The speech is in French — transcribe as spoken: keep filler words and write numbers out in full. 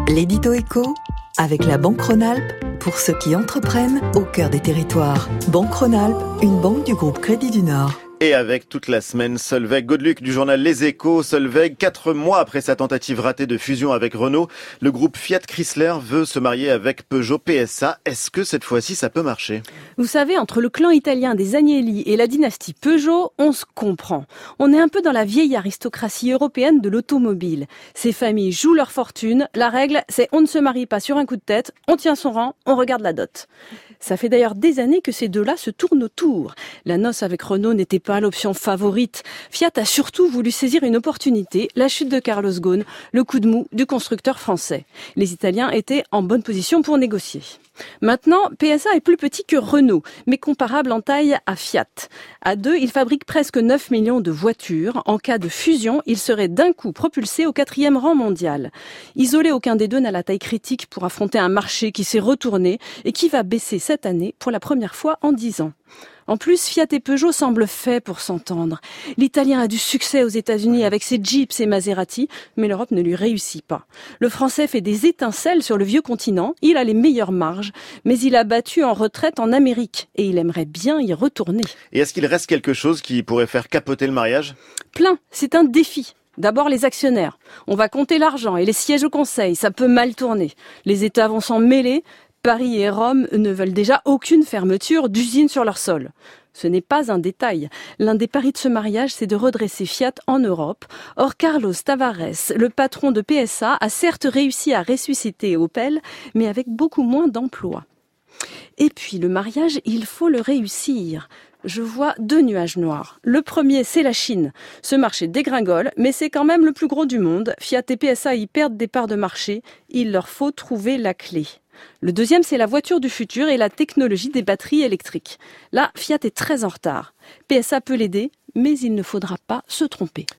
L'édito éco, avec la Banque Rhône-Alpes, pour ceux qui entreprennent au cœur des territoires. Banque Rhône-Alpes, une banque du groupe Crédit du Nord. Et avec toute la semaine, Solveig Godeluc du journal Les Échos. Solveig, quatre mois après sa tentative ratée de fusion avec Renault, le groupe Fiat Chrysler veut se marier avec Peugeot P S A. Est-ce que cette fois-ci, ça peut marcher? Vous savez, entre le clan italien des Agnelli et la dynastie Peugeot, on se comprend. On est un peu dans la vieille aristocratie européenne de l'automobile. Ces familles jouent leur fortune. La règle, c'est on ne se marie pas sur un coup de tête, on tient son rang, on regarde la dot. Ça fait d'ailleurs des années que ces deux-là se tournent autour. La noce avec Renault n'était pas l'option favorite. Fiat a surtout voulu saisir une opportunité, la chute de Carlos Ghosn, le coup de mou du constructeur français. Les Italiens étaient en bonne position pour négocier. Maintenant, P S A est plus petit que Renault, mais comparable en taille à Fiat. À deux, il fabrique presque neuf millions de voitures. En cas de fusion, il serait d'un coup propulsé au quatrième rang mondial. Isolé, aucun des deux n'a la taille critique pour affronter un marché qui s'est retourné et qui va baisser cette année pour la première fois en dix ans. En plus, Fiat et Peugeot semblent faits pour s'entendre. L'Italien a du succès aux États-Unis avec ses Jeeps et Maserati, mais l'Europe ne lui réussit pas. Le Français fait des étincelles sur le vieux continent, il a les meilleures marges, mais il a battu en retraite en Amérique et il aimerait bien y retourner. Et est-ce qu'il reste quelque chose qui pourrait faire capoter le mariage? Plein, c'est un défi. D'abord les actionnaires. On va compter l'argent et les sièges au conseil, ça peut mal tourner. Les États vont s'en mêler. Paris et Rome ne veulent déjà aucune fermeture d'usine sur leur sol. Ce n'est pas un détail. L'un des paris de ce mariage, c'est de redresser Fiat en Europe. Or, Carlos Tavares, le patron de P S A, a certes réussi à ressusciter Opel, mais avec beaucoup moins d'emplois. Et puis, le mariage, il faut le réussir. Je vois deux nuages noirs. Le premier, c'est la Chine. Ce marché dégringole, mais c'est quand même le plus gros du monde. Fiat et P S A y perdent des parts de marché. Il leur faut trouver la clé. Le deuxième, c'est la voiture du futur et la technologie des batteries électriques. Là, Fiat est très en retard. P S A peut l'aider, mais il ne faudra pas se tromper.